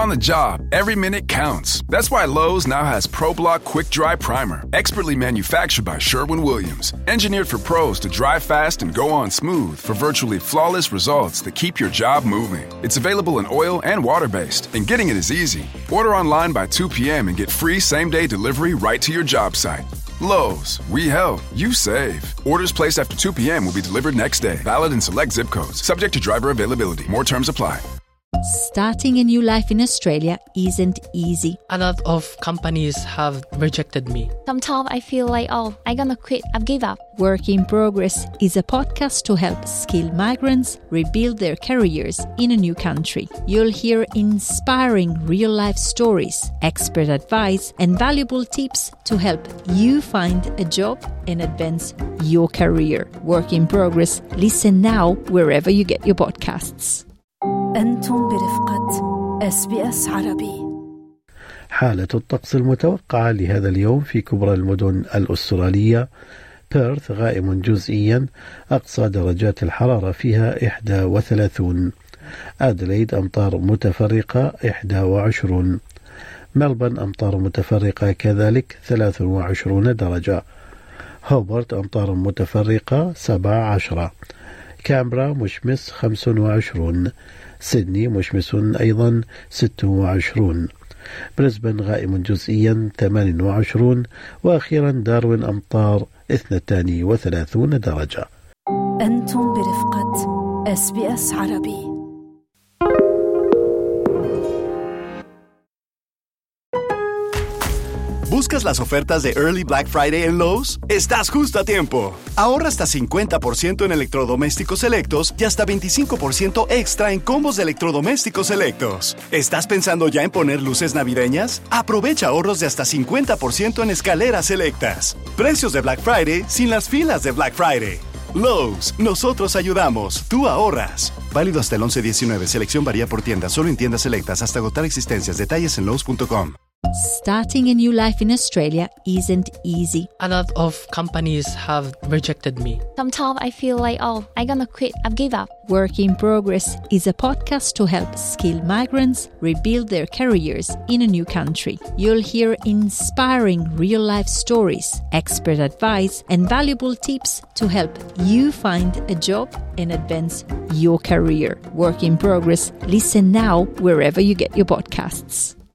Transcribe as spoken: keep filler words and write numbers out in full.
On the job, every minute counts. That's why Lowe's now has ProBlock Quick Dry Primer, expertly manufactured by Sherwin-Williams. Engineered for pros to dry fast and go on smooth for virtually flawless results that keep your job moving. It's available in oil and water-based, and getting it is easy. Order online by two p.m. and get free same-day delivery right to your job site. Lowe's, we help, you save. Orders placed after two p.m. will be delivered next day. Valid in select zip codes. Subject to driver availability. More terms apply. Starting a new life in Australia isn't easy. A lot of companies have rejected me. Sometimes I feel like, oh, I'm gonna quit, I've given up. Work in Progress is a podcast to help skilled migrants rebuild their careers in a new country. You'll hear inspiring real-life stories, expert advice, and valuable tips to help you find a job and advance your career. Work in Progress. Listen now wherever you get your podcasts. أنتم برفقة إس بي إس عربي. حالة الطقس المتوقعة لهذا اليوم في كبرى المدن الأسترالية: بيرث غائم جزئيا، أقصى درجات الحرارة فيها إحدى وثلاثون. أدليد أمطار متفرقة إحدى وعشرون. ملبن أمطار متفرقة كذلك ثلاث وعشرون درجة. هوبرت أمطار متفرقة سبع عشرة. كامبرا مشمس خمس وعشرون. سيدني مشمس أيضا ست وعشرون. بريسبن غائم جزئيا ثمان وعشرون. وأخيرا داروين أمطار اثنتان وثلاثون درجة. أنتم برفقة إس بي إس عربي. ¿Buscas las ofertas de Early Black Friday en Lowe's? Estás justo a tiempo. Ahorra hasta cincuenta por ciento en electrodomésticos selectos y hasta veinticinco por ciento extra en combos de electrodomésticos selectos. ¿Estás pensando ya en poner luces navideñas? Aprovecha ahorros de hasta cincuenta por ciento en escaleras selectas. Precios de Black Friday sin las filas de Black Friday. Lowe's, nosotros ayudamos, tú ahorras. Válido hasta el once diecinueve. Selección varía por tienda, solo en tiendas selectas hasta agotar existencias. Detalles en lowes punto com. Starting a new life in Australia isn't easy. A lot of companies have rejected me. Sometimes I feel like, oh, I'm gonna quit, I've given up. Work in Progress is a podcast to help skilled migrants rebuild their careers in a new country. You'll hear inspiring real-life stories, expert advice, and valuable tips to help you find a job and advance your career. Work in Progress. Listen now wherever you get your podcasts.